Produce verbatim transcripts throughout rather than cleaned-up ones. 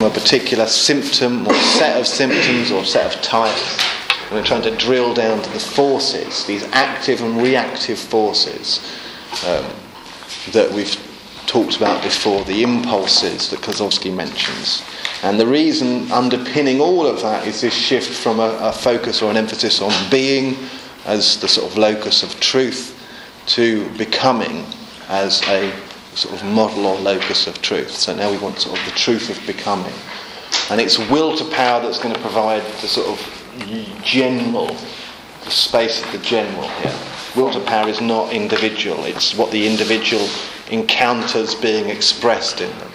a particular symptom or set of symptoms or set of types. And we're trying to drill down to the forces, these active and reactive forces um, that we've talked about before, the impulses that Klosowski mentions. And the reason underpinning all of that is this shift from a, a focus or an emphasis on being as the sort of locus of truth to becoming as a sort of model or locus of truth. So now we want sort of the truth of becoming. And it's will to power that's going to provide the sort of general, the space of the general here. Will to power is not individual, it's what the individual encounters being expressed in them.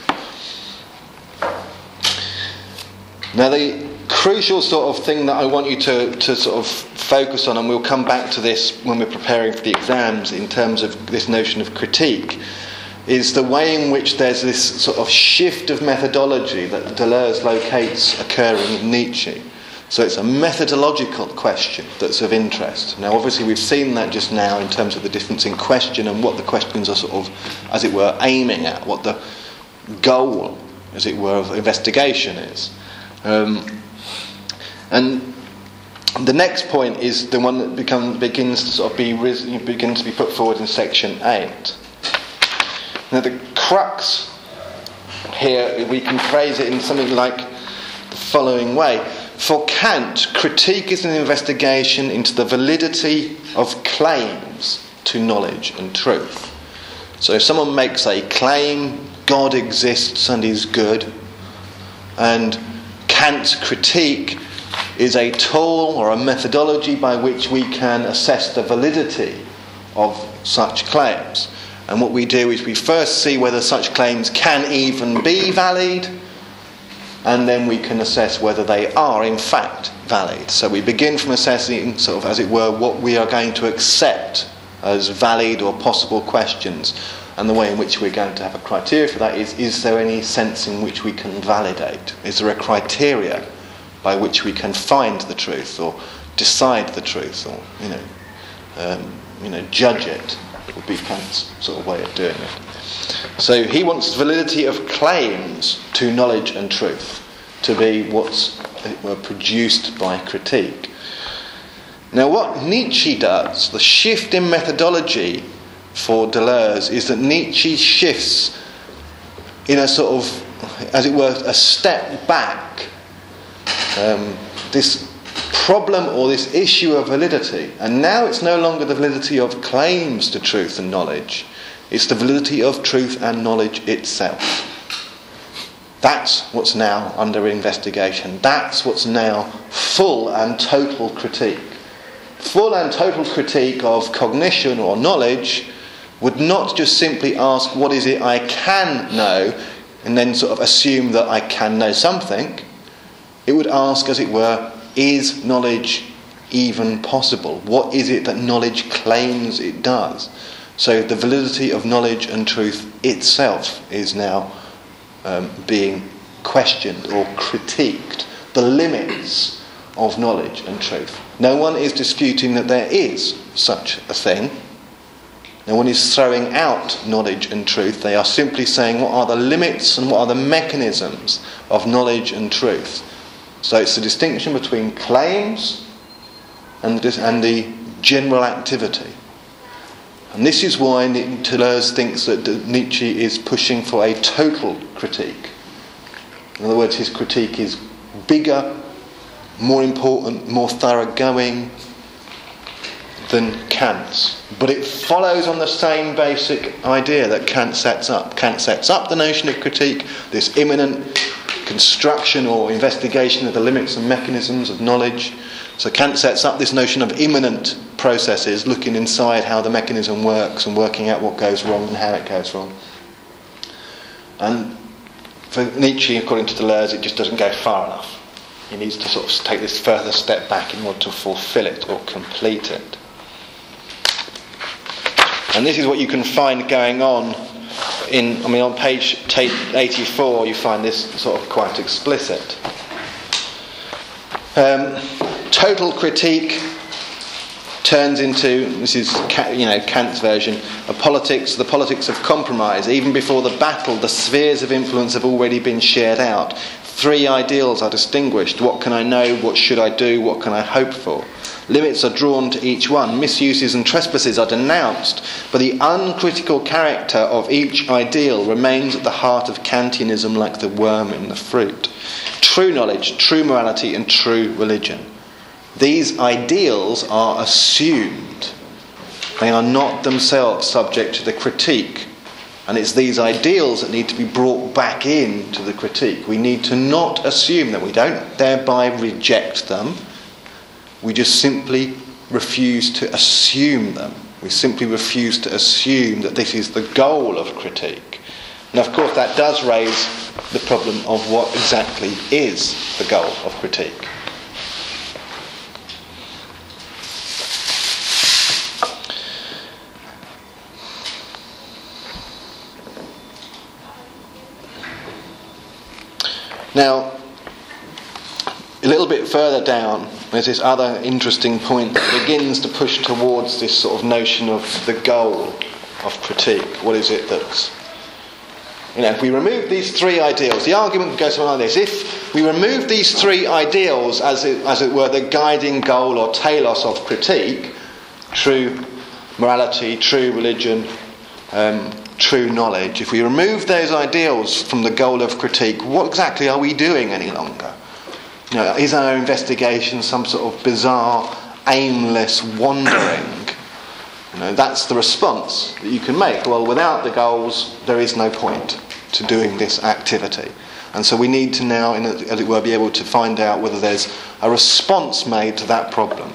Now the crucial sort of thing that I want you to, to sort of focus on, and we'll come back to this when we're preparing for the exams in terms of this notion of critique, is the way in which there's this sort of shift of methodology that Deleuze locates occurring in Nietzsche. So it's a methodological question that's of interest. Now obviously we've seen that just now in terms of the difference in question and what the questions are sort of, as it were, aiming at, what the goal, as it were, of investigation is. Um, and the next point is the one that becomes, begins to sort of be begins to be put forward in section eight. Now the crux here, we can phrase it in something like the following way. For Kant, critique is an investigation into the validity of claims to knowledge and truth. So if someone makes a claim, God exists and is good, and Kant's critique is a tool or a methodology by which we can assess the validity of such claims. And what we do is we first see whether such claims can even be valid, and then we can assess whether they are in fact valid. So we begin from assessing, sort of as it were, what we are going to accept as valid or possible questions. And the way in which we're going to have a criteria for that is, is there any sense in which we can validate? Is there a criteria by which we can find the truth or decide the truth or, you know, um, you know, judge it? Would be Kant's sort of way of doing it. So he wants validity of claims to knowledge and truth to be what's, as it were, produced by critique. Now what Nietzsche does, the shift in methodology for Deleuze, is that Nietzsche shifts in a sort of, as it were, a step back. Um, this problem or this issue of validity, and now it's no longer the validity of claims to truth and knowledge, it's the validity of truth and knowledge itself. That's what's now under investigation. That's what's now full and total critique. Full and total critique of cognition or knowledge would not just simply ask what is it I can know and then sort of assume that I can know something. It would ask, as it were, is knowledge even possible? What is it that knowledge claims it does? So the validity of knowledge and truth itself is now um, being questioned or critiqued. The limits of knowledge and truth. No one is disputing that there is such a thing. No one is throwing out knowledge and truth. They are simply saying what are the limits and what are the mechanisms of knowledge and truth. So it's the distinction between claims and the, and the general activity. And this is why Deleuze thinks that Nietzsche is pushing for a total critique. In other words, his critique is bigger, more important, more thoroughgoing than Kant's. But it follows on the same basic idea that Kant sets up. Kant sets up the notion of critique, this immanent construction or investigation of the limits and mechanisms of knowledge. So Kant sets up this notion of immanent processes, looking inside how the mechanism works and working out what goes wrong and how it goes wrong. And for Nietzsche, according to Deleuze, it just doesn't go far enough. He needs to sort of take this further step back in order to fulfill it or complete it. And this is what you can find going on in, I mean, on page eighty-four, you find this sort of quite explicit. Um, total critique turns into, this is, you know, Kant's version, a politics, the politics of compromise. Even before the battle, the spheres of influence have already been shared out. Three ideals are distinguished. What can I know? What should I do? What can I hope for? Limits are drawn to each one. Misuses and trespasses are denounced. But the uncritical character of each ideal remains at the heart of Kantianism like the worm in the fruit. True knowledge, true morality, and true religion. These ideals are assumed. They are not themselves subject to the critique. And it's these ideals that need to be brought back into the critique. We need to not assume them. We don't thereby reject them. We just simply refuse to assume them. We simply refuse to assume that this is the goal of critique. And of course that does raise the problem of what exactly is the goal of critique. Now, a little bit further down, there's this other interesting point that begins to push towards this sort of notion of the goal of critique. What is it that's... You know, if we remove these three ideals, the argument goes on like this. If we remove these three ideals, as it, as it were, the guiding goal or telos of critique, true morality, true religion, um, true knowledge, if we remove those ideals from the goal of critique, what exactly are we doing any longer? You know, is our investigation some sort of bizarre, aimless wandering? You know, that's the response that you can make. Well, without the goals, there is no point to doing this activity. And so we need to now, in a, as it were, be able to find out whether there's a response made to that problem.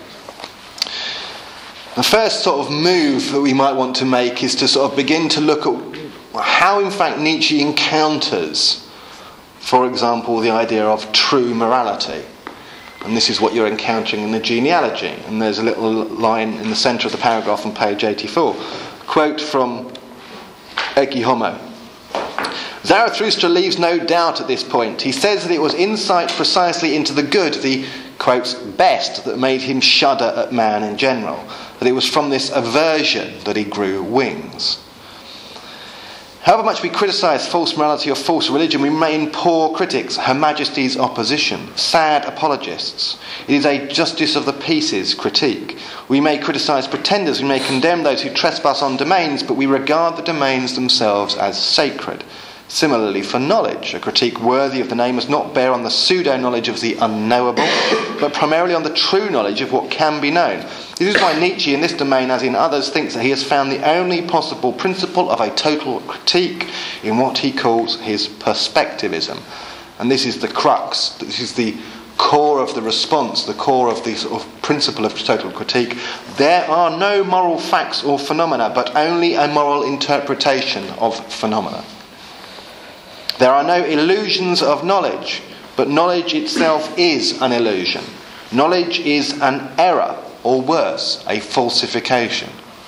The first sort of move that we might want to make is to sort of begin to look at how, in fact, Nietzsche encounters, for example, the idea of true morality. And this is what you're encountering in the genealogy. And there's a little line in the centre of the paragraph on page eighty-four. Quote from Ecce Homo. Zarathustra leaves no doubt at this point. He says that it was insight precisely into the good, the, quotes, best, that made him shudder at man in general. That it was from this aversion that he grew wings. However much we criticise false morality or false religion, we remain poor critics, Her Majesty's opposition, sad apologists. It is a justice of the peace's critique. We may criticise pretenders, we may condemn those who trespass on domains, but we regard the domains themselves as sacred. Similarly, for knowledge, a critique worthy of the name must not bear on the pseudo-knowledge of the unknowable, but primarily on the true knowledge of what can be known. This is why Nietzsche, in this domain as in others, thinks that he has found the only possible principle of a total critique in what he calls his perspectivism. And this is the crux, this is the core of the response, the core of the sort of principle of total critique. There are no moral facts or phenomena, but only a moral interpretation of phenomena. There are no illusions of knowledge, but knowledge itself is an illusion. Knowledge is an error, or worse, a falsification.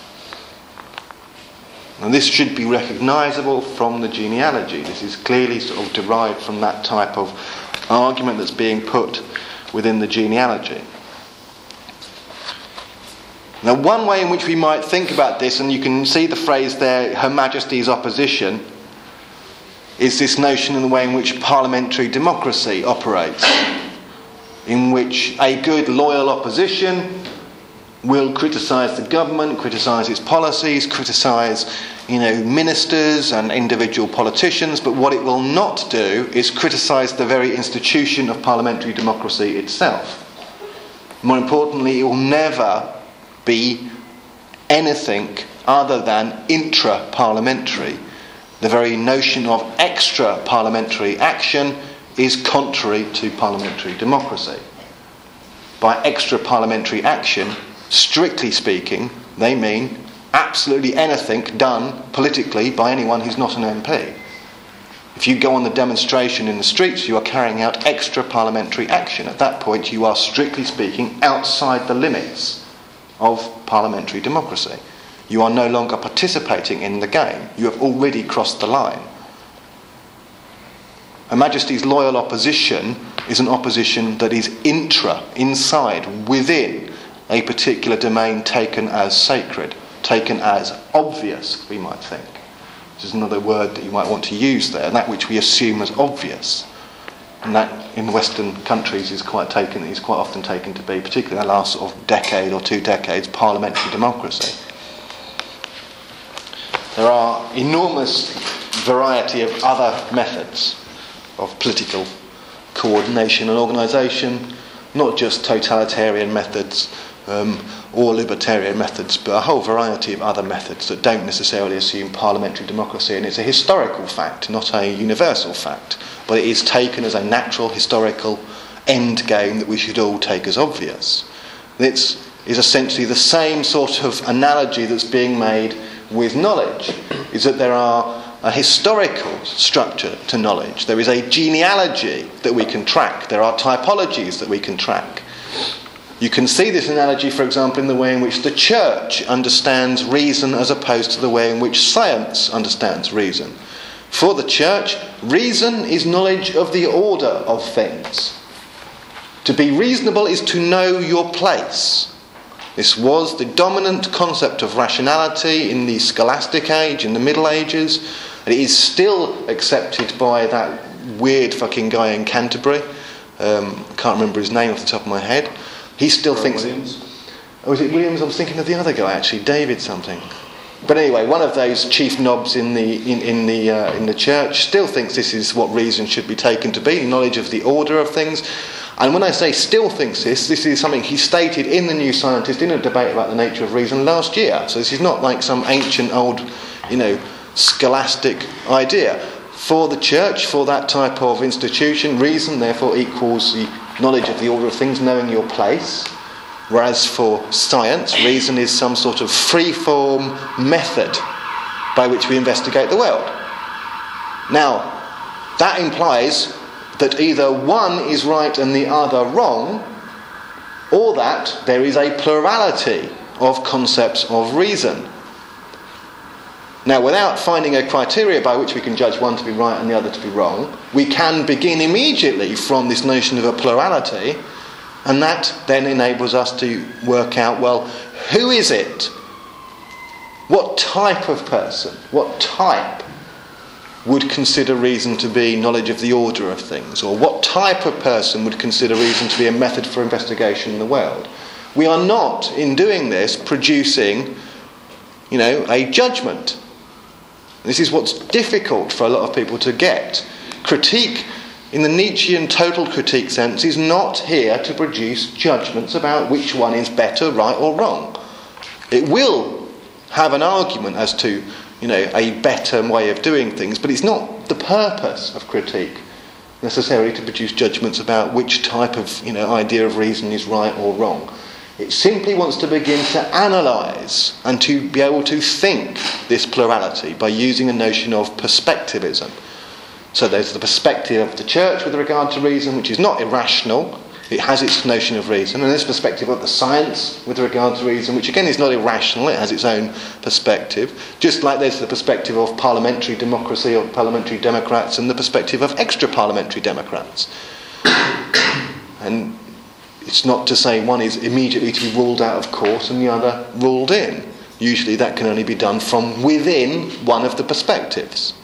And this should be recognisable from the genealogy. This is clearly sort of derived from that type of argument that's being put within the genealogy. Now, one way in which we might think about this, and you can see the phrase there, Her Majesty's opposition, is this notion in the way in which parliamentary democracy operates, in which a good, loyal opposition will criticise the government, criticise its policies, criticise, you know, ministers and individual politicians, but what it will not do is criticise the very institution of parliamentary democracy itself. More importantly, it will never be anything other than intra-parliamentary. The very notion of extra-parliamentary action is contrary to parliamentary democracy. By extra-parliamentary action, strictly speaking, they mean absolutely anything done politically by anyone who's not an M P. If you go on the demonstration in the streets, you are carrying out extra-parliamentary action. At that point, you are strictly speaking outside the limits of parliamentary democracy. You are no longer participating in the game. You have already crossed the line. Her Majesty's loyal opposition is an opposition that is intra, inside, within a particular domain taken as sacred, taken as obvious, we might think. This is another word that you might want to use there, that which we assume as obvious. And that in Western countries is quite taken is quite often taken to be, particularly in the last sort of decade or two decades, parliamentary democracy. There are enormous variety of other methods of political coordination and organisation, not just totalitarian methods um, or libertarian methods, but a whole variety of other methods that don't necessarily assume parliamentary democracy. And it's a historical fact, not a universal fact, but it is taken as a natural historical end game that we should all take as obvious. This is essentially the same sort of analogy that's being made with knowledge, is that there are a historical structure to knowledge. There is a genealogy that we can track. There are typologies that we can track. You can see this analogy, for example, in the way in which the church understands reason as opposed to the way in which science understands reason. For the church, reason is knowledge of the order of things. To be reasonable is to know your place. This was the dominant concept of rationality in the scholastic age, in the Middle Ages. And it is still accepted by that weird fucking guy in Canterbury. Um, can't remember his name off the top of my head. He still thinks... Williams? Oh, was it Williams? I was thinking of the other guy, actually. David something. But anyway, one of those chief knobs in the in, in the uh, in the church still thinks this is what reason should be taken to be, knowledge of the order of things. And when I say still thinks this, this is something he stated in The New Scientist in a debate about the nature of reason last year. So this is not like some ancient old, you know, scholastic idea. For the church, for that type of institution, reason therefore equals the knowledge of the order of things, knowing your place. Whereas for science, reason is some sort of free-form method by which we investigate the world. Now, that implies that either one is right and the other wrong, or that there is a plurality of concepts of reason. Now, without finding a criteria by which we can judge one to be right and the other to be wrong, we can begin immediately from this notion of a plurality, and that then enables us to work out, well, who is it? What type of person, what type would consider reason to be knowledge of the order of things? Or what type of person would consider reason to be a method for investigation in the world? We are not, in doing this, producing, you know, a judgment. This is what's difficult for a lot of people to get. Critique, in the Nietzschean total critique sense, is not here to produce judgments about which one is better, right or wrong. It will have an argument as to, you know, a better way of doing things, but it's not the purpose of critique necessarily to produce judgments about which type of, you know, idea of reason is right or wrong. It simply wants to begin to analyse and to be able to think this plurality by using a notion of perspectivism. So there's the perspective of the church with regard to reason, which is not irrational. It has its notion of reason. And there's the perspective of the science with regard to reason, which again is not irrational. It has its own perspective. Just like there's the perspective of parliamentary democracy or parliamentary democrats and the perspective of extra-parliamentary democrats. And it's not to say one is immediately to be ruled out of court and the other ruled in. Usually that can only be done from within one of the perspectives.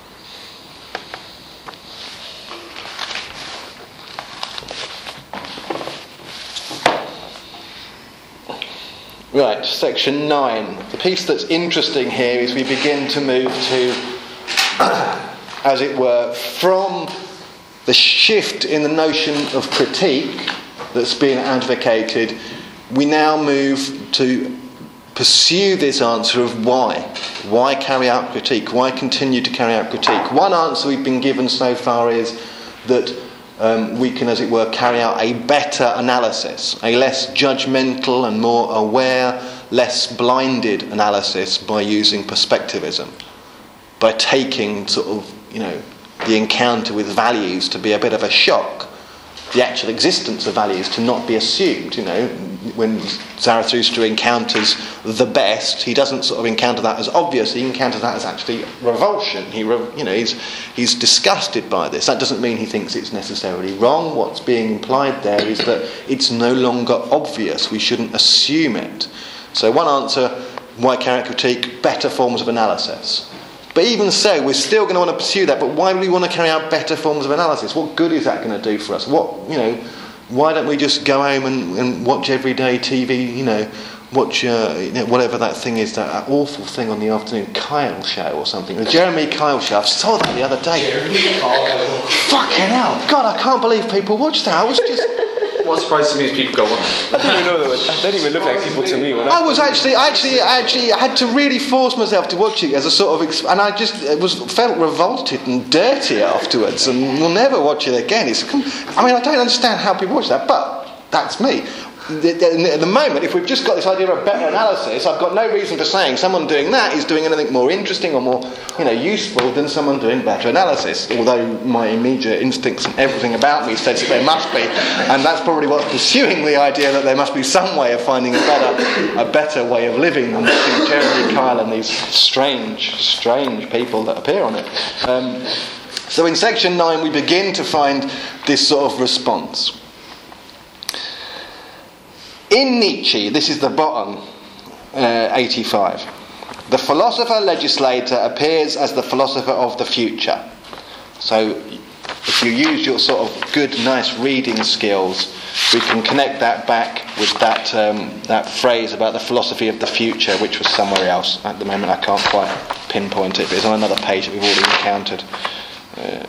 Right, section nine. The piece that's interesting here is we begin to move to, as it were, from the shift in the notion of critique that's been advocated, we now move to pursue this answer of why. Why carry out critique? Why continue to carry out critique? One answer we've been given so far is that Um, we can, as it were, carry out a better analysis, a less judgmental and more aware, less blinded analysis by using perspectivism, by taking sort of, you know, the encounter with values to be a bit of a shock, the actual existence of values to not be assumed. You know, when Zarathustra encounters the best, he doesn't sort of encounter that as obvious. He encounters that as actually revulsion. He, you know, he's he's disgusted by this. That doesn't mean he thinks it's necessarily wrong. What's being implied there is that it's no longer obvious. We shouldn't assume it. So one answer: why carry out critique? Better forms of analysis. But even so, we're still going to want to pursue that. But why do we want to carry out better forms of analysis? What good is that going to do for us? What, you know, why don't we just go home and, and watch everyday T V, you know, watch uh, you know, whatever that thing is, that, that awful thing on the afternoon Kyle show or something. The Jeremy Kyle show. I saw that the other day. Jeremy Kyle. Fucking hell. God, I can't believe people watch that. I was just... What surprises me is people go on. I didn't even know that. Was, I didn't even look like people to me. When I, I was actually, actually, actually, I had to really force myself to watch it as a sort of, exp- and I just it was felt revolted and dirty afterwards, and will never watch it again. It's, I mean, I don't understand how people watch that, but that's me. At the moment, if we've just got this idea of better analysis, I've got no reason for saying someone doing that is doing anything more interesting or more, you know, useful than someone doing better analysis. Although my immediate instincts and everything about me says that there must be, and that's probably what's pursuing the idea that there must be some way of finding a better, a better way of living than Jeremy Kyle and these strange, strange people that appear on it. Um, so in section nine, we begin to find this sort of response. In Nietzsche, this is the bottom, uh, eighty-five, the philosopher-legislator appears as the philosopher of the future. So if you use your sort of good, nice reading skills, we can connect that back with that um, that phrase about the philosophy of the future, which was somewhere else. At the moment I can't quite pinpoint it, but it's on another page that we've already encountered. Uh,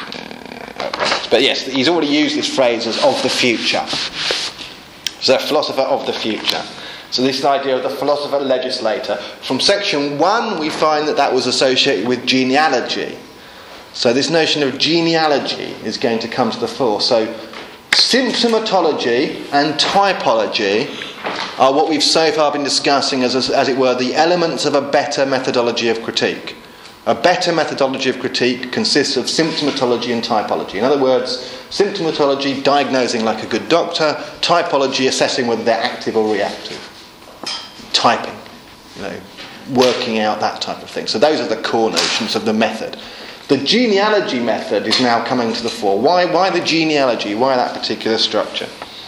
but yes, he's already used this phrase as of the future. So, philosopher of the future. So this idea of the philosopher legislator. From section one, we find that that was associated with genealogy. So this notion of genealogy is going to come to the fore. So symptomatology and typology are what we've so far been discussing as, as it were, the elements of a better methodology of critique. A better methodology of critique consists of symptomatology and typology. In other words, symptomatology, diagnosing like a good doctor; typology, assessing whether they're active or reactive. Typing, you know, working out that type of thing. So those are the core notions of the method. The genealogy method is now coming to the fore. Why, why the genealogy? Why that particular structure?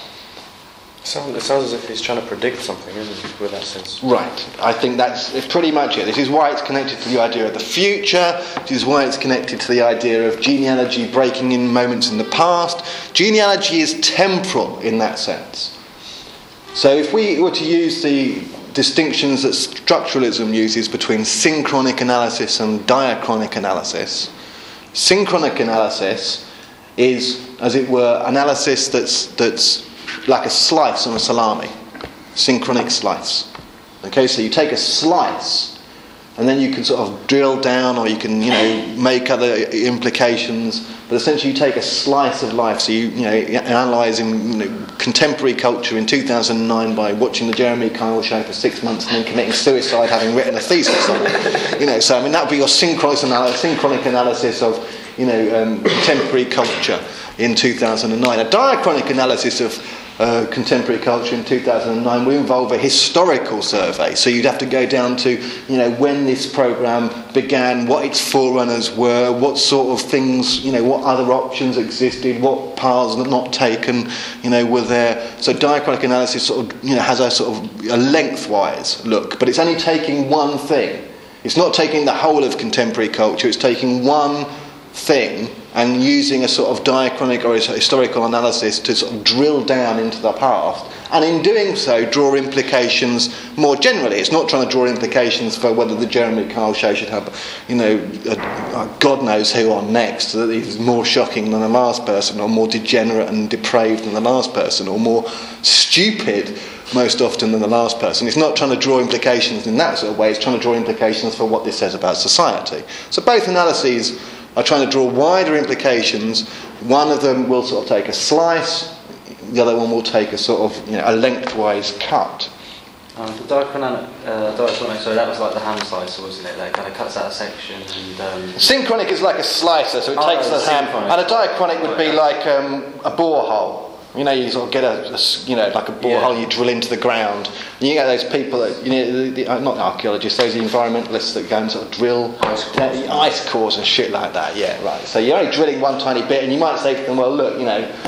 it sounds, it sounds as if he's trying to predict something, isn't it, with that sense? Right. I think that's pretty much it. This is why it's connected to the idea of the future. This is why it's connected to the idea of genealogy breaking in moments in the past. Genealogy is temporal in that sense. So if we were to use the distinctions that structuralism uses between synchronic analysis and diachronic analysis, synchronic analysis is, as it were, analysis that's that's like a slice on a salami, synchronic slice. Okay, so you take a slice, and then you can sort of drill down, or you can, you know, make other implications. But essentially, you take a slice of life. So you, you know, analysing, you know, contemporary culture in two thousand nine by watching the Jeremy Kyle show for six months and then committing suicide, having written a thesis on it. You know, so I mean that would be your synchronic analysis, synchronic analysis of, you know, um, contemporary culture in two thousand nine. A diachronic analysis of Uh, contemporary culture in two thousand nine will involve a historical survey. So you'd have to go down to, you know, when this programme began, what its forerunners were, what sort of things, you know, what other options existed, what paths not taken, you know, were there. So diachronic analysis sort of, you know, has a sort of a lengthwise look, but it's only taking one thing. It's not taking the whole of contemporary culture. It's taking one thing and using a sort of diachronic or historical analysis to sort of drill down into the past, and in doing so draw implications more generally. It's not trying to draw implications for whether the Jeremy Kyle show should have, you know, a, a God knows who on next, that he's more shocking than the last person, or more degenerate and depraved than the last person, or more stupid most often than the last person. It's not trying to draw implications in that sort of way. It's trying to draw implications for what this says about society. So both analyses are trying to draw wider implications. One of them will sort of take a slice, the other one will take a sort of, you know, a lengthwise cut. Um, the diachronic, uh, diachronic, sorry, that was like the ham slicer, wasn't it? That kind of cuts out a section. And um... synchronic is like a slicer, so it oh, takes the ham, and a diachronic would be okay. like um, a borehole. You know, you sort of get a, a you know, like a borehole, yeah. You drill into the ground. And you get those people that, you know, the, the, uh, not the archaeologists, those environmentalists that go and sort of drill ice cores, uh, ice cores and shit like that. Yeah, right. So you're only drilling one tiny bit, and you might say to them, well, look, you know,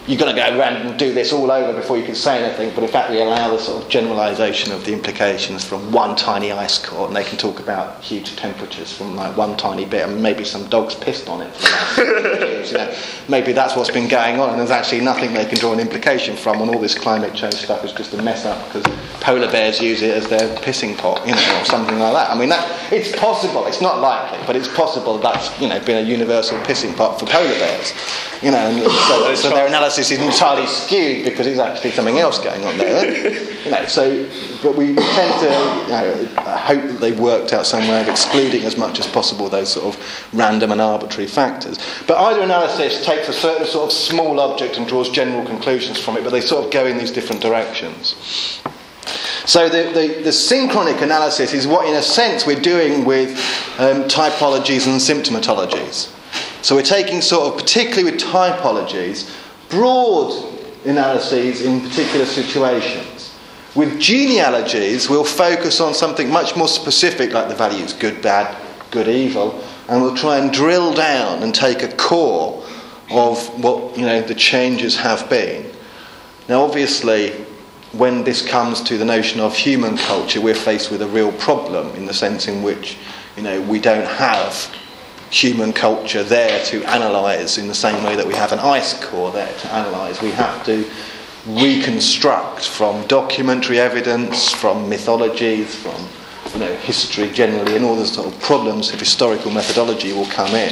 you're going to go around and do this all over before you can say anything, but in fact we allow the sort of generalisation of the implications from one tiny ice core, and they can talk about huge temperatures from like one tiny bit, and maybe some dogs pissed on it for the last years, you know. Maybe that's what's been going on, and there's actually nothing they can draw an implication from, and all this climate change stuff is just a mess up because polar bears use it as their pissing pot, you know, or something like that. I mean, that it's possible, it's not likely, but it's possible that's, you know, been a universal pissing pot for polar bears, you know, and so, so their analysis is entirely skewed because there's actually something else going on there, you know. So, but we tend to, you know, hope that they've worked out some way of excluding as much as possible those sort of random and arbitrary factors. But either analysis takes a certain sort of small object and draws general conclusions from it, but they sort of go in these different directions. So the, the, the synchronic analysis is what, in a sense, we're doing with um, typologies and symptomatologies. So we're taking sort of, particularly with typologies, broad analyses in particular situations. With genealogies, we'll focus on something much more specific, like the values good, bad, good, evil, and we'll try and drill down and take a core of what, you know, the changes have been. Now, obviously, when this comes to the notion of human culture, we're faced with a real problem in the sense in which, you know, we don't have human culture there to analyse in the same way that we have an ice core there to analyse. We have to reconstruct from documentary evidence, from mythologies, from, you know, history generally, and all the sort of problems of historical methodology will come in.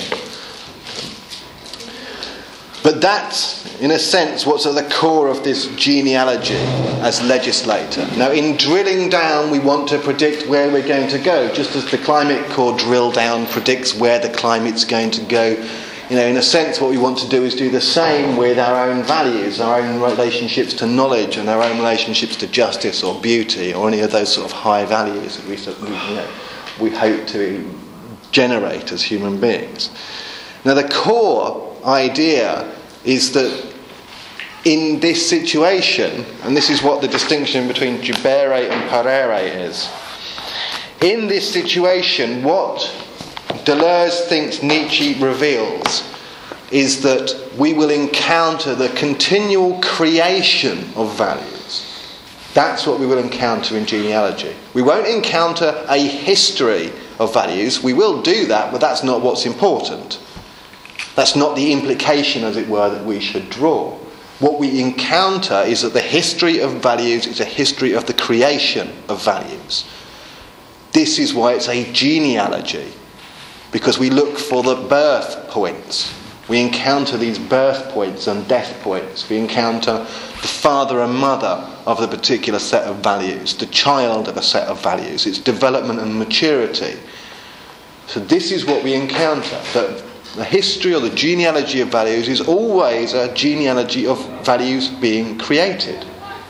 But that's, in a sense, what's at the core of this genealogy as legislator. Now, in drilling down, we want to predict where we're going to go, just as the climate core drill down predicts where the climate's going to go. You know, in a sense, what we want to do is do the same with our own values, our own relationships to knowledge, and our own relationships to justice or beauty, or any of those sort of high values that we, you know, we hope to generate as human beings. Now, the core idea is that in this situation, and this is what the distinction between jubere and parere is, in this situation, what Deleuze thinks Nietzsche reveals is that we will encounter the continual creation of values. That's what we will encounter in genealogy. We won't encounter a history of values. We will do that, but that's not what's important. That's not the implication, as it were, that we should draw. What we encounter is that the history of values is a history of the creation of values. This is why it's a genealogy, because we look for the birth points. We encounter these birth points and death points. We encounter the father and mother of the particular set of values, the child of a set of values, its development and maturity. So this is what we encounter, that the history or the genealogy of values is always a genealogy of values being created.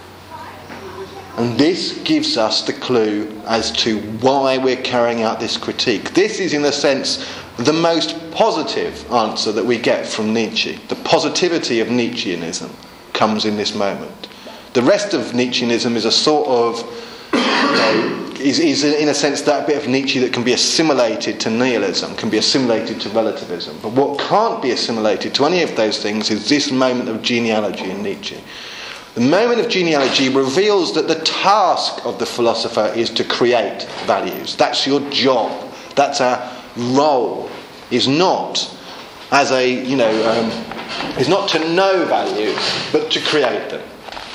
And this gives us the clue as to why we're carrying out this critique. This is, in a sense, the most positive answer that we get from Nietzsche. The positivity of Nietzscheanism comes in this moment. The rest of Nietzscheanism is a sort of, you know, is, is in a sense that bit of Nietzsche that can be assimilated to nihilism, can be assimilated to relativism. But what can't be assimilated to any of those things is this moment of genealogy in Nietzsche. The moment of genealogy reveals that the task of the philosopher is to create values. That's your job. That's our role. Is not as a, you know, um, is not to know values, but to create them.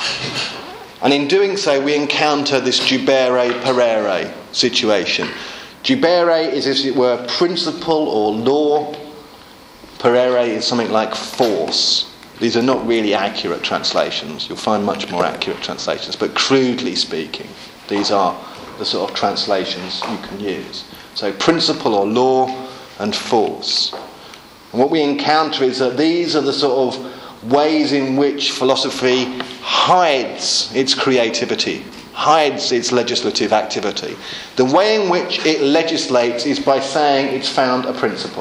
And in doing so, we encounter this jubere parere situation. Jubere is, as it were, principle or law. Parere is something like force. These are not really accurate translations. You'll find much more accurate translations. But crudely speaking, these are the sort of translations you can use. So principle or law and force. And what we encounter is that these are the sort of ways in which philosophy hides its creativity, hides its legislative activity. The way in which it legislates is by saying it's found a principle.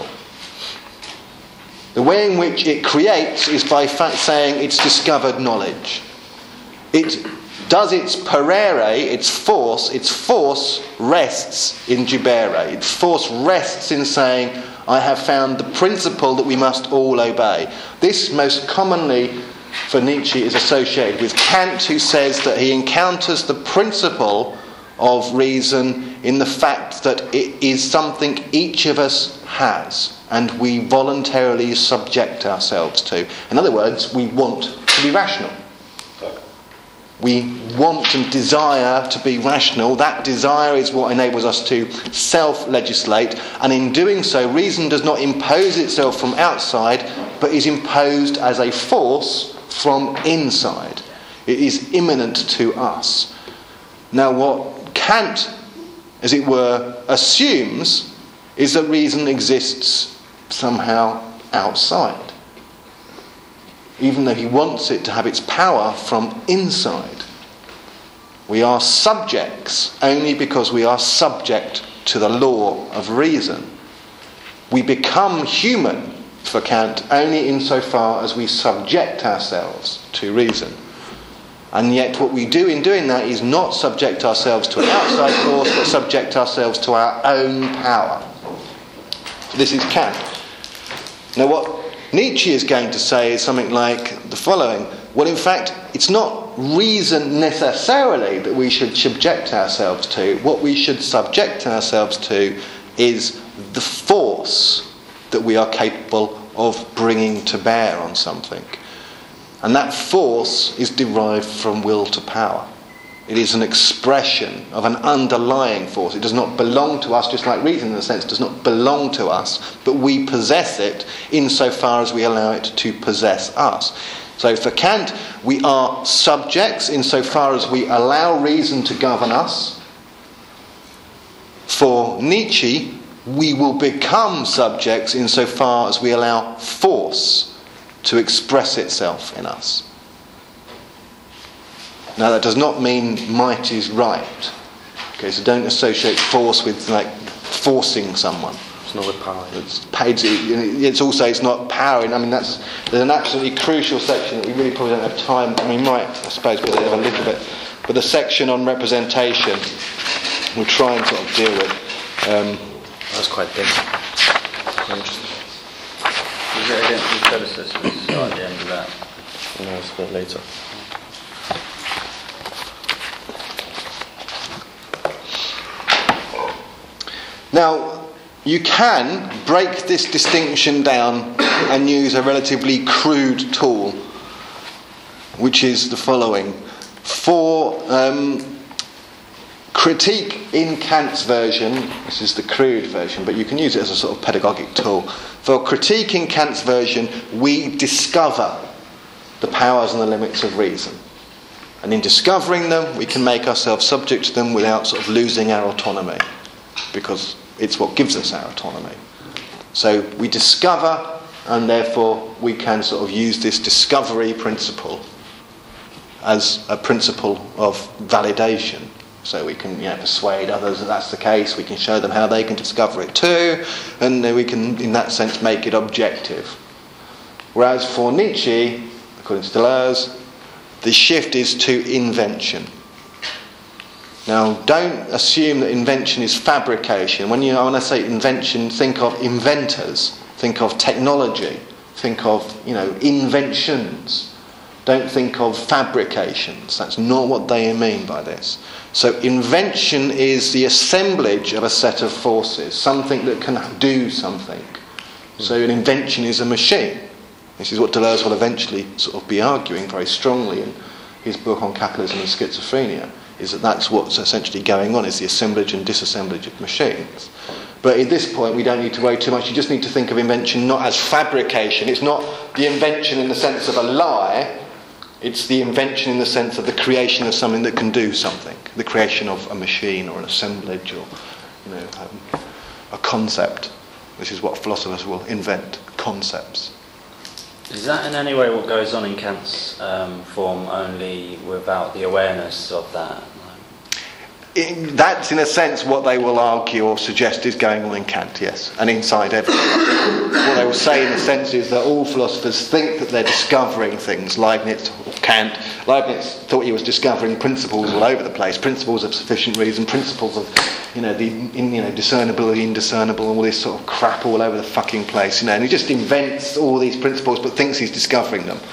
The way in which it creates is by fact saying it's discovered knowledge. It does its parere, its force, its force rests in jubere. Its force rests in saying, I have found the principle that we must all obey. This most commonly for Nietzsche is associated with Kant, who says that he encounters the principle of reason in the fact that it is something each of us has and we voluntarily subject ourselves to. In other words, we want to be rational. We want and desire to be rational. That desire is what enables us to self-legislate, and in doing so, reason does not impose itself from outside, but is imposed as a force from inside. It is immanent to us. Now, what Kant, as it were, assumes is that reason exists somehow outside, even though he wants it to have its power from inside. We are subjects only because we are subject to the law of reason. We become human, for Kant, only insofar as we subject ourselves to reason. And yet what we do in doing that is not subject ourselves to an outside force, but subject ourselves to our own power. This is Kant. Now what Nietzsche is going to say is something like the following. Well, in fact, it's not reason necessarily that we should subject ourselves to. What we should subject ourselves to is the force that we are capable of bringing to bear on something. And that force is derived from will to power. It is an expression of an underlying force. It does not belong to us, just like reason in a sense does not belong to us, but we possess it insofar as we allow it to possess us. So for Kant, we are subjects insofar as we allow reason to govern us. For Nietzsche, we will become subjects insofar as we allow force to express itself in us. Now that does not mean might is right. Okay, so don't associate force with like forcing someone. It's not with power. It's paid. It's also it's not power. I mean that's there's an absolutely crucial section that we really probably don't have time. I mean, might I suppose put it a little bit, but the section on representation we'll try and sort of deal with. Um, That's quite dense. Quite interesting. Is it against the predecessors at the end of that? No, it's a bit later. Now, you can break this distinction down and use a relatively crude tool, which is the following. For um, critique in Kant's version, this is the crude version, but you can use it as a sort of pedagogic tool. For critique in Kant's version, we discover the powers and the limits of reason. And in discovering them, we can make ourselves subject to them without sort of losing our autonomy, because it's what gives us our autonomy. So we discover, and therefore we can sort of use this discovery principle as a principle of validation. So we can, you know, persuade others that that's the case. We can show them how they can discover it too, and then we can, in that sense, make it objective. Whereas for Nietzsche, according to Deleuze, the shift is to invention. Now, don't assume that invention is fabrication. When you, when I say invention, think of inventors, think of technology, think of, you know, inventions. Don't think of fabrications. That's not what they mean by this. So invention is the assemblage of a set of forces, something that can do something. So an invention is a machine. This is what Deleuze will eventually sort of be arguing very strongly in his book on capitalism and schizophrenia, is that that's what's essentially going on, is the assemblage and disassemblage of machines. But at this point we don't need to worry too much. You just need to think of invention not as fabrication. It's not the invention in the sense of a lie. It's the invention in the sense of the creation of something that can do something. The creation of a machine or an assemblage or, you know, um, a concept. This is what philosophers will invent, concepts. Is that in any way what goes on in Kant's um, form, only without the awareness of that? In, that's in a sense what they will argue or suggest is going on in Kant, yes, and inside everything. What they will say in a sense is that all philosophers think that they're discovering things. Leibniz or Kant, Leibniz thought he was discovering principles all over the place, principles of sufficient reason, principles of, you know, the in, you know discernible, indiscernible, all this sort of crap all over the fucking place, you know, and he just invents all these principles but thinks he's discovering them.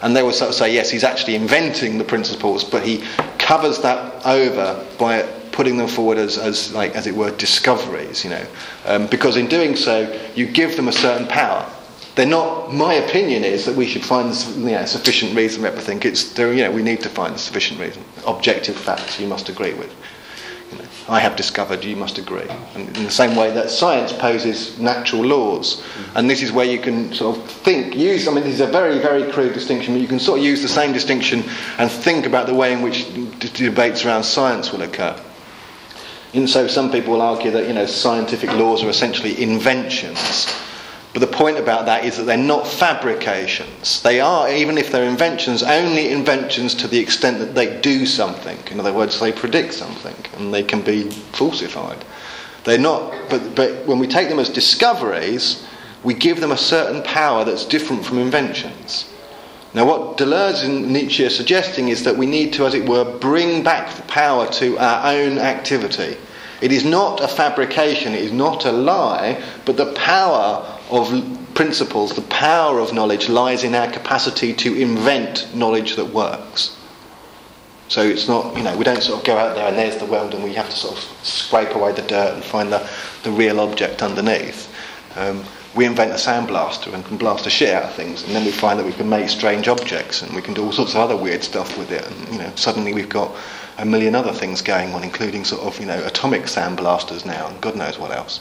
And they will sort of say, yes, he's actually inventing the principles, but he covers that over by putting them forward as, as like, as it were, discoveries, you know. Um, because in doing so, you give them a certain power. They're not, my opinion is that we should find, you know, sufficient reason for everything. It's, there, you know, we need to find sufficient reason. Objective facts you must agree with. You know, I have discovered, you must agree. And in the same way that science poses natural laws. And this is where you can sort of think, use, I mean, this is a very, very crude distinction, but you can sort of use the same distinction and think about the way in which d- debates around science will occur. And so some people will argue that, you know, scientific laws are essentially inventions. But the point about that is that they're not fabrications. They are, even if they're inventions, only inventions to the extent that they do something. In other words, they predict something, and they can be falsified. They're not, but, but when we take them as discoveries, we give them a certain power that's different from inventions. Now what Deleuze and Nietzsche are suggesting is that we need to, as it were, bring back the power to our own activity. It is not a fabrication, it is not a lie, but the power of principles, the power of knowledge lies in our capacity to invent knowledge that works. So it's not, you know, we don't sort of go out there and there's the world and we have to sort of scrape away the dirt and find the, the real object underneath. Um, we invent a sandblaster and can blast the shit out of things, and then we find that we can make strange objects and we can do all sorts of other weird stuff with it, and, you know, suddenly we've got a million other things going on, including sort of, you know, atomic sandblasters now and God knows what else.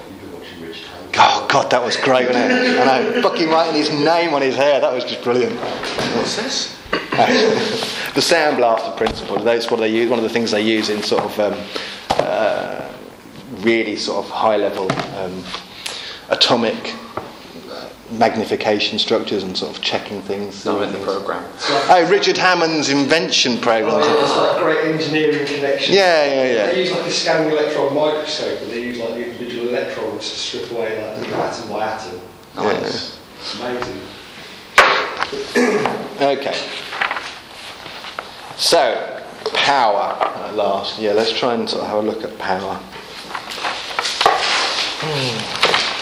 Oh God, that was great, wasn't it? I know, fucking writing his name on his hair, that was just brilliant. What's this? The sandblaster principle. That's what they use. One of the things they use in sort of um, uh, really sort of high-level um, atomic magnification structures and sort of checking things. Not in the program. Oh, Richard Hammond's invention program. Oh, it's like great engineering connection. Yeah, yeah, yeah. They use like a scanning electron microscope, and they use like the individual electrons to strip away like the atom by atom. Nice. It's amazing. Okay. So, power at last. Yeah, let's try and sort of have a look at power. Hmm.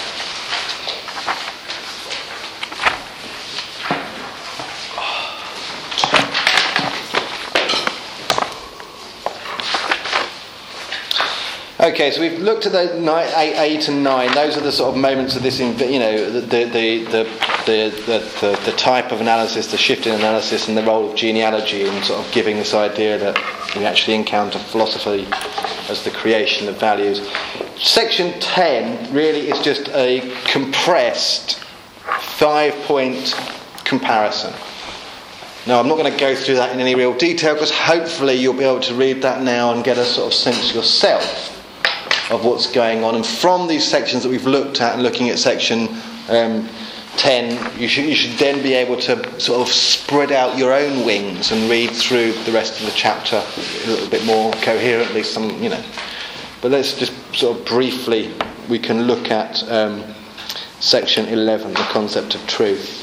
Okay, so we've looked at the nine, eight, eight and nine. Those are the sort of moments of this, you know, the the the the, the, the, the type of analysis, the shift in analysis, and the role of genealogy in sort of giving this idea that we actually encounter philosophy as the creation of values. Section ten really is just a compressed five-point comparison. Now, I'm not going to go through that in any real detail because hopefully you'll be able to read that now and get a sort of sense yourself of what's going on. And from these sections that we've looked at and looking at section um, ten, you should, you should then be able to sort of spread out your own wings and read through the rest of the chapter a little bit more coherently. Some, you know. But let's just sort of briefly, we can look at um, section eleven, the concept of truth.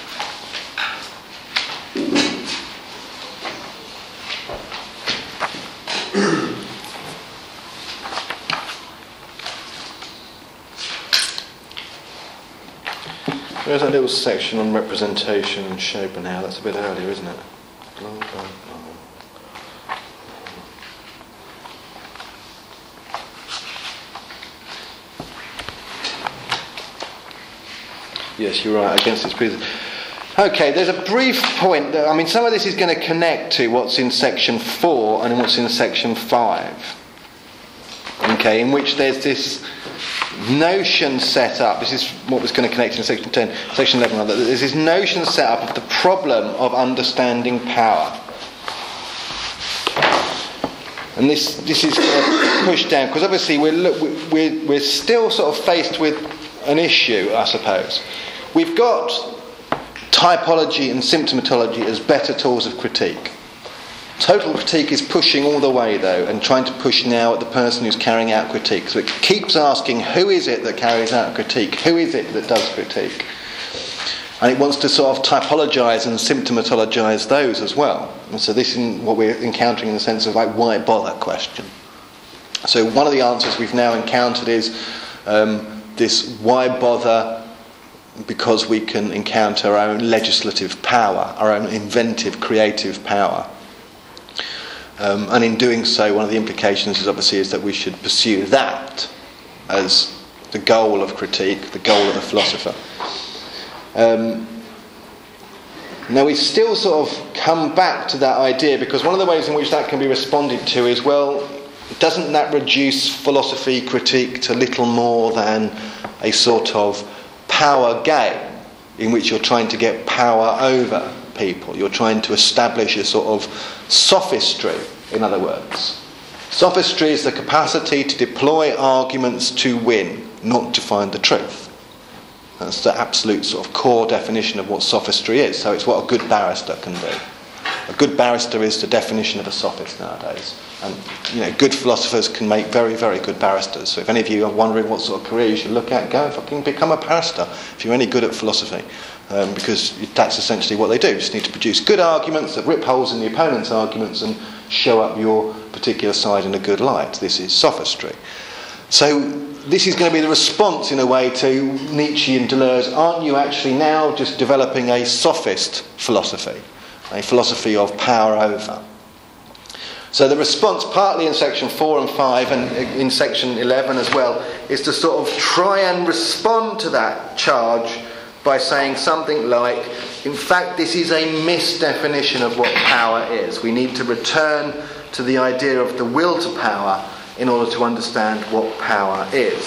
There's a little section on representation and Schopenhauer. That's a bit earlier, isn't it? Blah, blah, blah. Yes, you're right, against its previous. Okay, there's a brief point. That, I mean, some of this is going to connect to what's in section four and what's in section five. Okay, in which there's this notion set up. This is what was going to connect in section ten, section eleven. Rather. There's this notion set up of the problem of understanding power, and this this is going to push down because obviously we're look, we're we're still sort of faced with an issue, I suppose. We've got typology and symptomatology as better tools of critique. Total critique is pushing all the way, though, and trying to push now at the person who's carrying out critique. So it keeps asking, who is it that carries out critique? Who is it that does critique? And it wants to sort of typologise and symptomatologise those as well. And so this is what we're encountering in the sense of, like, why bother question. So one of the answers we've now encountered is um, this why bother because we can encounter our own legislative power, our own inventive, creative power. Um, and in doing so, one of the implications is obviously is that we should pursue that as the goal of critique, the goal of the philosopher. Um, now we still sort of come back to that idea, because one of the ways in which that can be responded to is, well, doesn't that reduce philosophy critique to little more than a sort of power game in which you're trying to get power over people? You're trying to establish a sort of sophistry, in other words. Sophistry is the capacity to deploy arguments to win, not to find the truth. That's the absolute sort of core definition of what sophistry is. So it's what a good barrister can do. A good barrister is the definition of a sophist nowadays. And, you know, good philosophers can make very, very good barristers. So if any of you are wondering what sort of career you should look at, go and fucking become a barrister if you're any good at philosophy. Um, because that's essentially what they do. You just need to produce good arguments that rip holes in the opponent's arguments and show up your particular side in a good light. This is sophistry. So this is going to be the response, in a way, to Nietzsche and Deleuze. Aren't you actually now just developing a sophist philosophy? A philosophy of power over? So the response, partly in section four and five and in section eleven as well, is to sort of try and respond to that charge by saying something like, in fact, this is a misdefinition of what power is. We need to return to the idea of the will to power in order to understand what power is.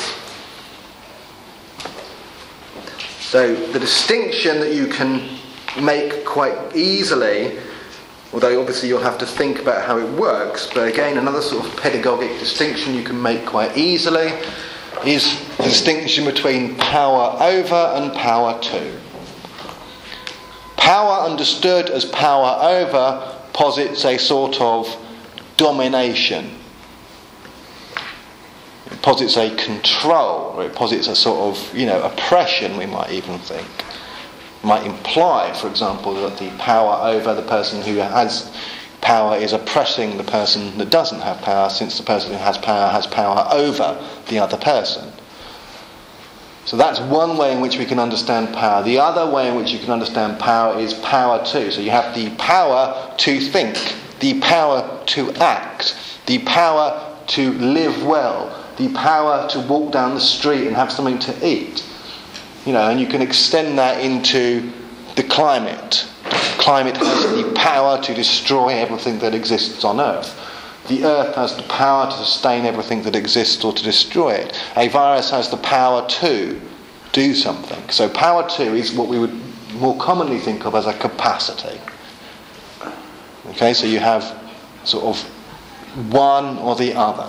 So the distinction that you can make quite easily, although obviously you'll have to think about how it works, but again, another sort of pedagogic distinction you can make quite easily is the distinction between power over and power to. Power understood as power over posits a sort of domination. It posits a control, or it posits a sort of, you know, oppression, we might even think. It might imply, for example, that the power over the person who has power is oppressing the person that doesn't have power, since the person who has power has power over the other person. So that's one way in which we can understand power. The other way in which you can understand power is power to. So you have the power to think, the power to act, the power to live well, the power to walk down the street and have something to eat. You know, and you can extend that into the climate. The climate has the power to destroy everything that exists on Earth. The Earth has the power to sustain everything that exists or to destroy it. A virus has the power to do something. So power to is what we would more commonly think of as a capacity. Okay, so you have sort of one or the other.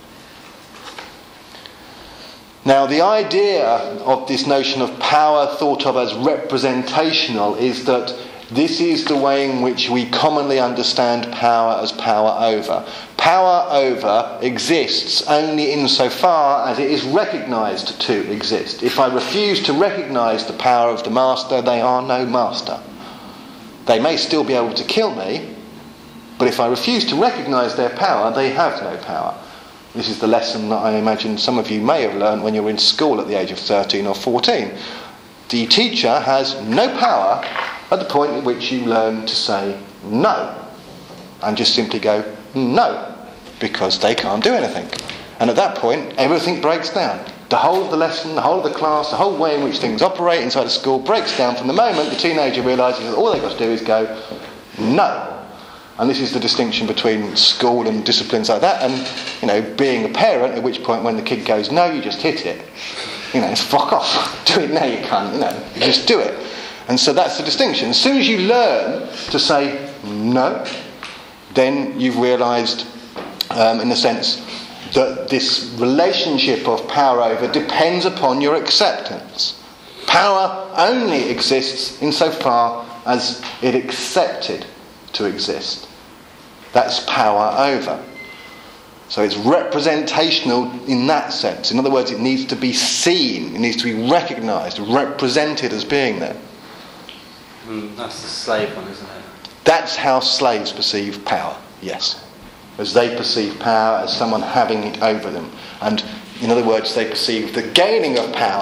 Now, the idea of this notion of power thought of as representational is that this is the way in which we commonly understand power as power over. Power over exists only insofar as it is recognised to exist. If I refuse to recognise the power of the master, they are no master. They may still be able to kill me, but if I refuse to recognise their power, they have no power. This is the lesson that I imagine some of you may have learned when you were in school at the age of thirteen or fourteen. The teacher has no power at the point at which you learn to say no. And just simply go no, because they can't do anything. And at that point, everything breaks down. The whole of the lesson, the whole of the class, the whole way in which things operate inside a school breaks down from the moment the teenager realises that all they've got to do is go no. And this is the distinction between school and disciplines like that, and, you know, being a parent, at which point when the kid goes no, you just hit it. You know, it's fuck off. Do it now, you can't, you know, you just do it. And so that's the distinction. As soon as you learn to say no, then you've realised, um, in a sense, that this relationship of power over depends upon your acceptance. Power only exists insofar as it accepted to exist. That's power over. So it's representational in that sense. In other words, it needs to be seen, it needs to be recognised, represented as being there. Mm, that's the slave one, isn't it? That's how slaves perceive power, yes. As they perceive power as someone having it over them. And in other words, they perceive the gaining of power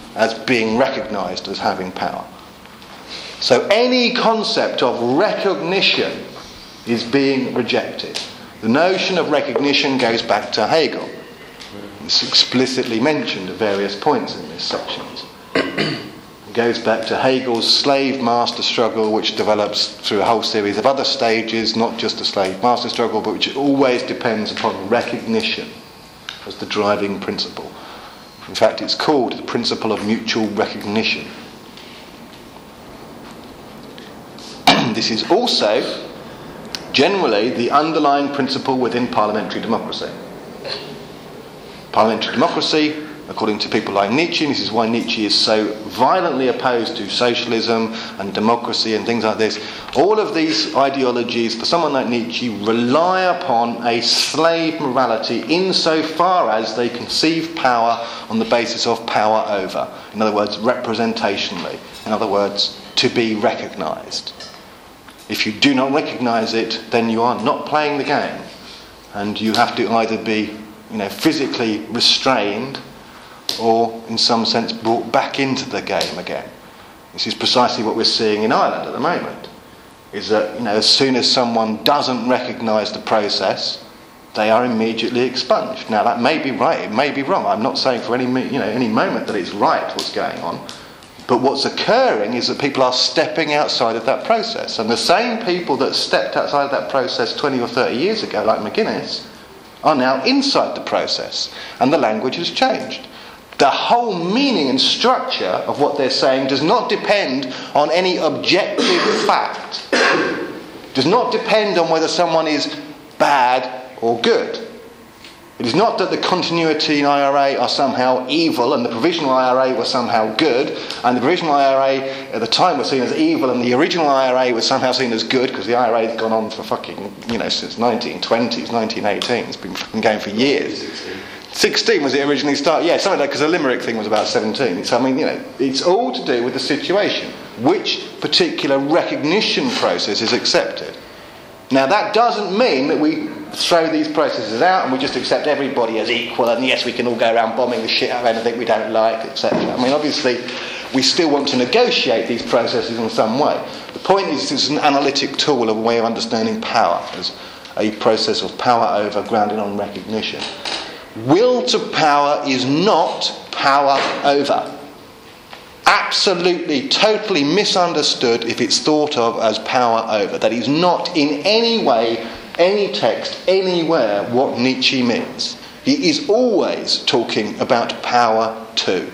as being recognised as having power. So any concept of recognition is being rejected. The notion of recognition goes back to Hegel. It's explicitly mentioned at various points in this section. It goes back to Hegel's slave-master struggle, which develops through a whole series of other stages, not just a slave-master struggle, but which always depends upon recognition as the driving principle. In fact, it's called the principle of mutual recognition. This is also generally the underlying principle within parliamentary democracy. Parliamentary democracy, according to people like Nietzsche, and this is why Nietzsche is so violently opposed to socialism and democracy and things like this, all of these ideologies, for someone like Nietzsche, rely upon a slave morality insofar as they conceive power on the basis of power over. In other words, representationally. In other words, to be recognised. If you do not recognise it, then you are not playing the game. And you have to either be, you know, physically restrained or in some sense brought back into the game again. This is precisely what we're seeing in Ireland at the moment. Is that, you know, as soon as someone doesn't recognise the process, they are immediately expunged. Now that may be right, it may be wrong. I'm not saying for any, you know, any moment that it's right what's going on. But what's occurring is that people are stepping outside of that process. And the same people that stepped outside of that process twenty or thirty years ago, like McGuinness, are now inside the process. And the language has changed. The whole meaning and structure of what they're saying does not depend on any objective fact. Does not depend on whether someone is bad or good. It is not that the continuity in I R A are somehow evil and the provisional I R A was somehow good, and the provisional I R A at the time was seen as evil and the original I R A was somehow seen as good, because the I R A has gone on for fucking, you know, since nineteen twenties, nineteen eighteen. It's been fucking going for years. sixteen was it originally started? Yeah, something like, because the Limerick thing was about seventeen. It's, I mean, you know, it's all to do with the situation. Which particular recognition process is accepted? Now that doesn't mean that we throw these processes out and we just accept everybody as equal and yes, we can all go around bombing the shit out of anything we don't like, et cetera. I mean, obviously, we still want to negotiate these processes in some way. The point is, it's an analytic tool, a way of understanding power as a process of power over grounded on recognition. Will to power is not power over. Absolutely, totally misunderstood if it's thought of as power over. That is not in any way, any text, anywhere what Nietzsche means. He is always talking about power to.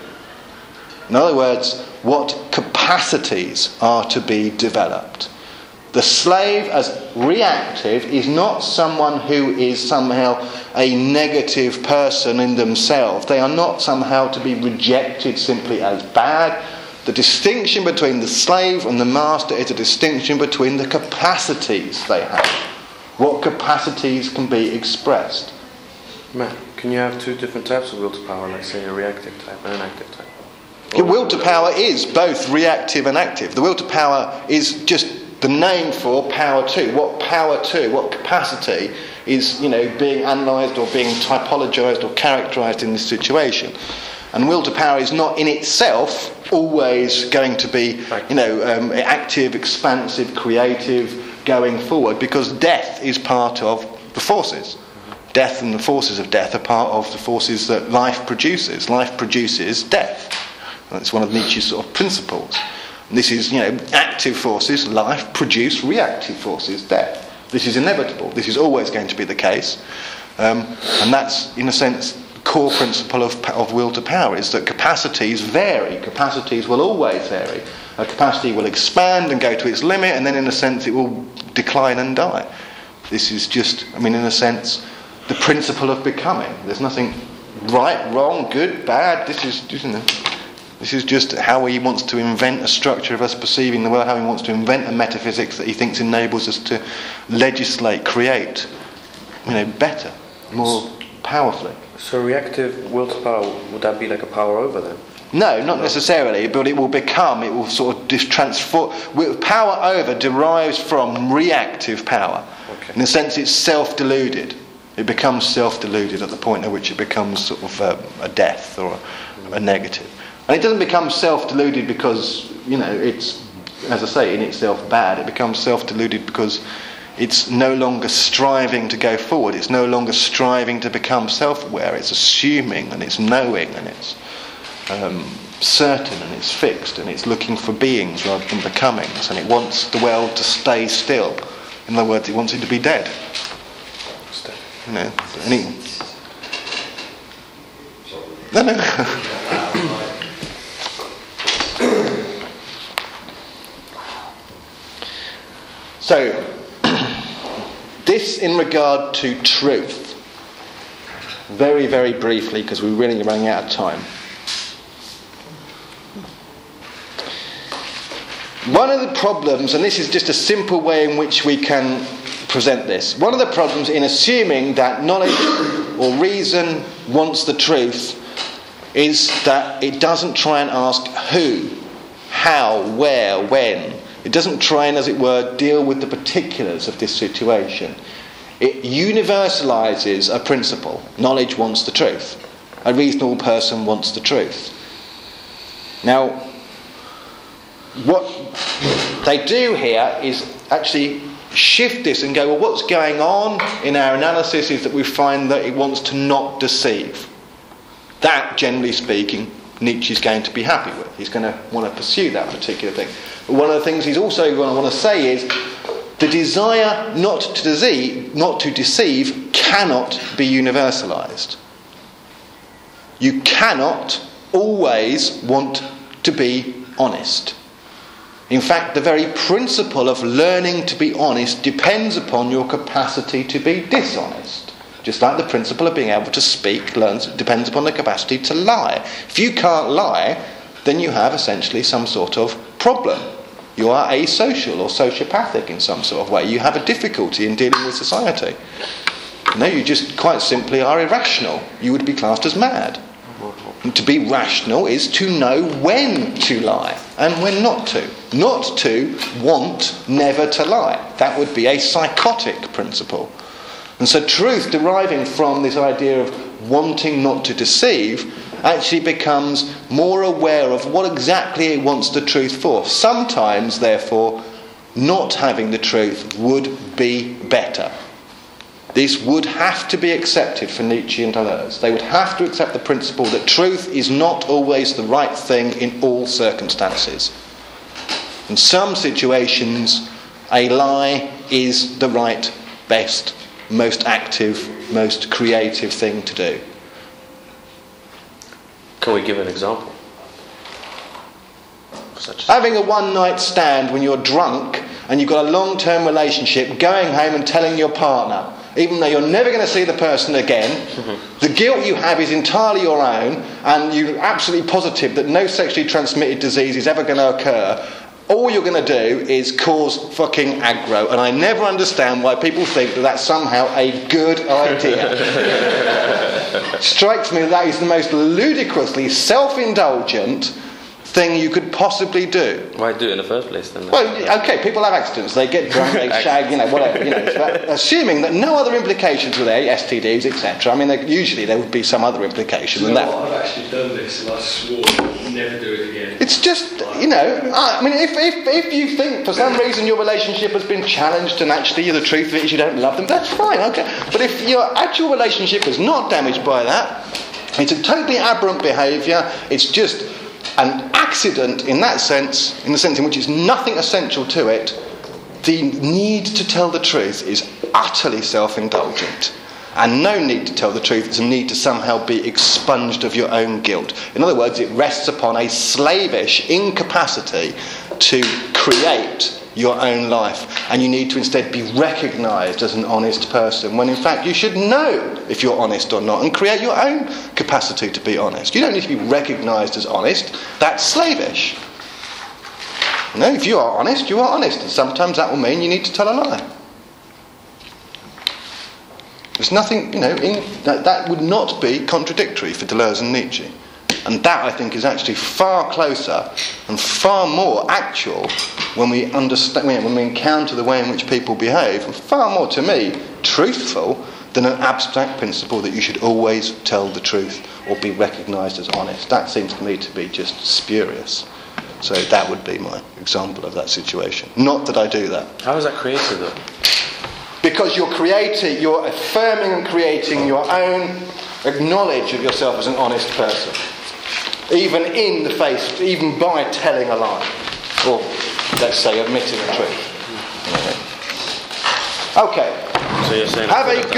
In other words, what capacities are to be developed. The slave as reactive is not someone who is somehow a negative person in themselves. They are not somehow to be rejected simply as bad. The distinction between the slave and the master is a distinction between the capacities they have. What capacities can be expressed. Matt, can you have two different types of will to power, like say a reactive type and an active type? The will to power is both reactive and active. The will to power is just the name for power to. What power to, what capacity is, you know, being analysed or being typologised or characterised in this situation. And will to power is not in itself always going to be, you know, um, active, expansive, creative, going forward, because death is part of the forces. Death and the forces of death are part of the forces that life produces. Life produces death. That's one of Nietzsche's sort of principles. And this is, you know, active forces, life, produce reactive forces, death. This is inevitable. This is always going to be the case. Um, and that's, in a sense, the core principle of, of will to power, is that capacities vary. Capacities will always vary. A capacity will expand and go to its limit, and then, in a sense, it will decline and die. This is just, I mean, in a sense, the principle of becoming. There's nothing right, wrong, good, bad. This is, you know, this is just how he wants to invent a structure of us perceiving the world, how he wants to invent a metaphysics that he thinks enables us to legislate, create, you know, better, more powerfully. So reactive will to power, would that be like a power over then? No, not necessarily, but it will become, it will sort of dis- transform. Power over derives from reactive power. Okay. In a sense, it's self-deluded. It becomes self-deluded at the point at which it becomes sort of um, a death or a, a negative. And it doesn't become self-deluded because, you know, it's, as I say, in itself bad. It becomes self-deluded because it's no longer striving to go forward. It's no longer striving to become self-aware. It's assuming and it's knowing and it's um, certain and it's fixed and it's looking for beings rather than becomings. And it wants the world to stay still. In other words, it wants it to be dead. You know, any... No, no. So, this in regard to truth. Very, very briefly, because we're really running out of time. One of the problems, and this is just a simple way in which we can present this. One of the problems in assuming that knowledge or reason wants the truth is that it doesn't try and ask who, how, where, when. It doesn't try and, as it were, deal with the particulars of this situation. It universalises a principle. Knowledge wants the truth. A reasonable person wants the truth. Now, what they do here is actually shift this and go, well, what's going on in our analysis is that we find that it wants to not deceive. That, generally speaking, Nietzsche's going to be happy with. He's going to want to pursue that particular thing. But one of the things he's also going to want to say is the desire not to deceive, not to deceive cannot be universalised. You cannot always want to be honest. In fact, the very principle of learning to be honest depends upon your capacity to be dishonest. Just like the principle of being able to speak learns, depends upon the capacity to lie. If you can't lie, then you have essentially some sort of problem. You are asocial or sociopathic in some sort of way. You have a difficulty in dealing with society. No, you just quite simply are irrational. You would be classed as mad. And to be rational is to know when to lie and when not to. Not to want never to lie. That would be a psychotic principle. And so truth deriving from this idea of wanting not to deceive actually becomes more aware of what exactly it wants the truth for. Sometimes, therefore, not having the truth would be better. This would have to be accepted for Nietzsche and others. They would have to accept the principle that truth is not always the right thing in all circumstances. In some situations, a lie is the right, best, most active, most creative thing to do. Can we give an example? Such Having a one-night stand when you're drunk and you've got a long-term relationship, going home and telling your partner, even though you're never going to see the person again, mm-hmm. the guilt you have is entirely your own, and you're absolutely positive that no sexually transmitted disease is ever going to occur, all you're going to do is cause fucking aggro. And I never understand why people think that that's somehow a good idea. It strikes me that that is the most ludicrously self-indulgent thing you could possibly do. Why do it in the first place then? Well, okay, people have accidents. They get drunk, they shag, you know, whatever. You know, so that, assuming that no other implications were there, S T Ds, et cetera. I mean, they, usually there would be some other implication you than know that. What? I've actually done this, and I swore I'd never do it again. It's just, you know, I mean, if, if if you think for some reason your relationship has been challenged and actually the truth of it is you don't love them, that's fine, okay. But if your actual relationship is not damaged by that, it's a totally aberrant behaviour, it's just an accident in that sense, in the sense in which it's nothing essential to it, the need to tell the truth is utterly self-indulgent. And no need to tell the truth is a need to somehow be expunged of your own guilt. In other words, it rests upon a slavish incapacity to create your own life. And you need to instead be recognised as an honest person, when in fact you should know if you're honest or not and create your own capacity to be honest. You don't need to be recognised as honest. That's slavish. You know, if you are honest, you are honest. And sometimes that will mean you need to tell a lie. There's nothing, you know, in, that, that would not be contradictory for Deleuze and Nietzsche. And that, I think, is actually far closer and far more actual when we understand, when we encounter the way in which people behave, and far more, to me, truthful than an abstract principle that you should always tell the truth or be recognised as honest. That seems to me to be just spurious. So that would be my example of that situation. Not that I do that. How is that created though? Because you're creating, you're affirming and creating your own knowledge of yourself as an honest person. Even in the face, even by telling a lie. Or, let's say, omitting the truth. Okay. So you're saying Have a good